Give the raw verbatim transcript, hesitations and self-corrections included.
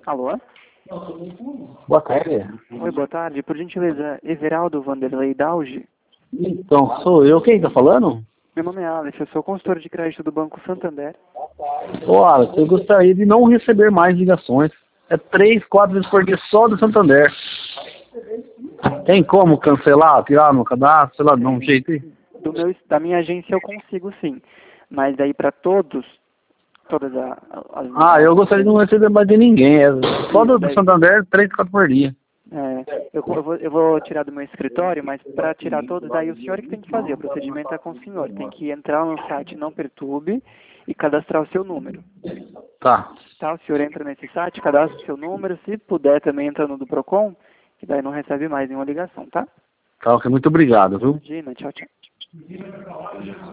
Alô? Boa tarde. Oi, boa tarde. Por gentileza, Everaldo Vanderlei Dauge? Então, sou eu. Quem tá falando? Meu nome é Alex, eu sou consultor de crédito do Banco Santander. Ô, Alex, eu gostaria de não receber mais ligações. É três, quatro vezes por dia só do Santander. Tem como cancelar, tirar no cadastro, sei lá, de um jeito aí? Do meu, da minha agência eu consigo sim, mas daí para todos, todas a- as... Ah, eu gostaria de não receber mais de ninguém. É só do, do daí- Santander, três, quatro por dia. É, eu, eu vou, eu vou tirar do meu escritório, mas para tirar todos, daí o senhor que tem que fazer, o procedimento é com o senhor. Tem que entrar no site Não Perturbe e cadastrar o seu número. Tá. Tá? O senhor entra nesse site, cadastra o seu número, se puder também entra no do Procon, que daí não recebe mais nenhuma ligação, tá? Tá, ok. Muito obrigado, viu? Imagina, tchau, tchau.